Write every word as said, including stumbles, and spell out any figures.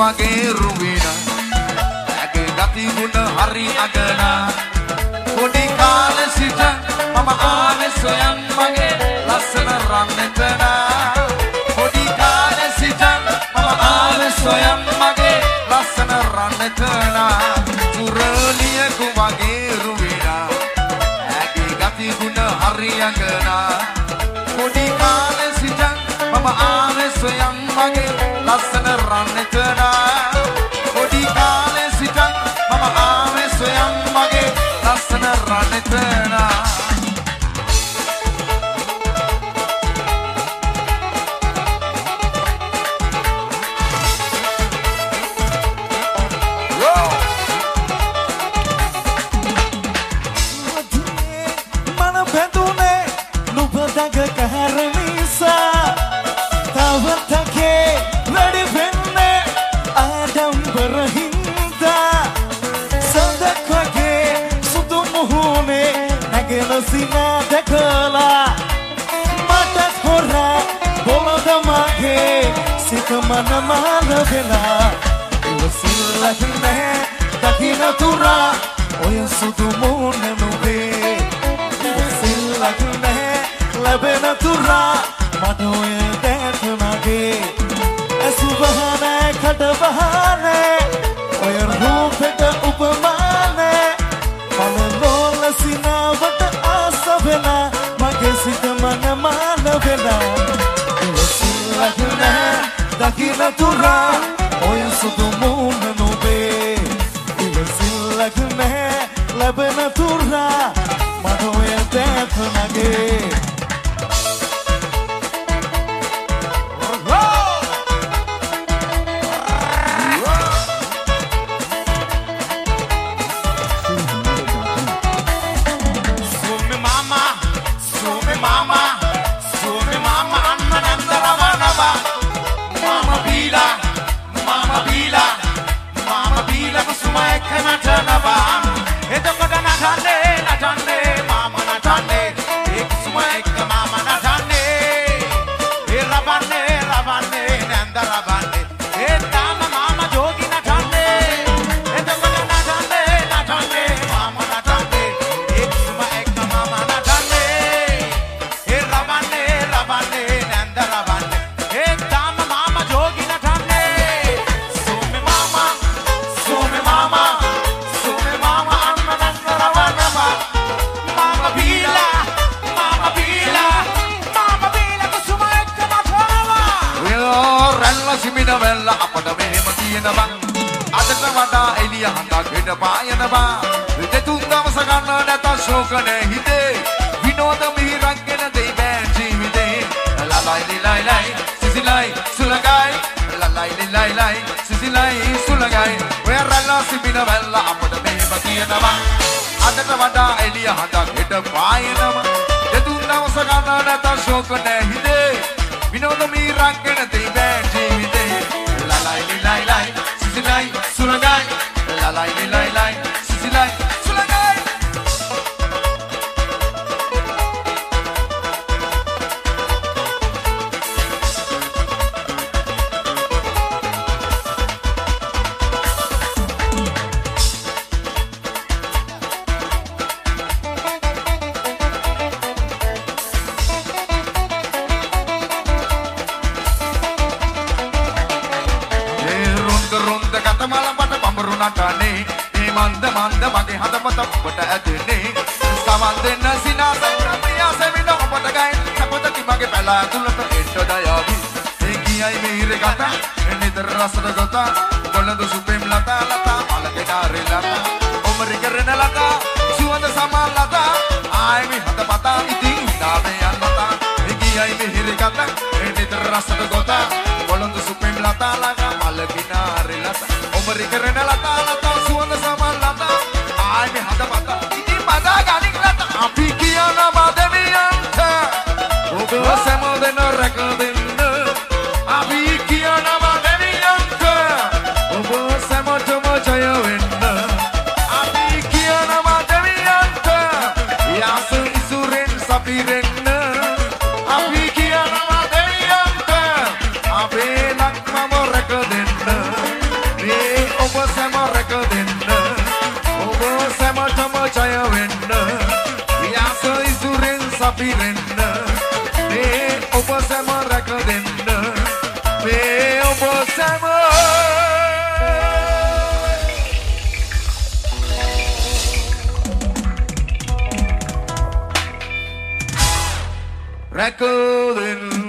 වගේ රුවින ඇගේ ගති ගුණ හරි අගනා පොඩි කාලේ සිට මම ආවේ සොයන් මගේ ලස්සන රන්නතනා පොඩි කාලේ සිට මම ආවේ සොයන් මගේ ලස්සන රන්නතනා මුරලියකු වගේ රුවින ඇගේ ගති ගුණ හරි අගනා පොඩි කාලේ සිට මම ආවේ සොයන් මගේ ලස්සන රන්නතනා පොඩි කාලේ සිට මම ආවේ සොයන් මගේ ලස්සන රන්නතනා මන බැඳුනේ නුඹ දඟ කහරමිසා තවතකේ වැඩි වෙන්නේ ආඩම්බර හින්දා සඳක් වගේ සුදු මුහුණේ නැගෙන සිනා දැකලා මට හොරා බොලද මගේ සිත මන මාන වෙලා ඉවසිල්ලක් නැහැ දකින තුරා ඔය සුදු මුහුණ නුඹේ ඉවසිල්ලක් නැහැ ලැබෙන තුරා මට ඔය දැක මගේ ඇසුබහනේ කඩබහනේ ඔය රූපෙට උපමානේ මනෝල සිනාවට ආස වෙලා මගේ සිත මන මාන වෙලා ඉවසිල්ලක් නැහැ දකින තුරා ඔය සුදු මුහුණ නුඹේ ඉවසිල්ලක් නැහැ ලැබෙන තුරා මට ඔය දැක මගේ පිරෙන්න මේ ඔබ සැම රැක දෙන්න මේ ඔබ සැම රැක දෙන්න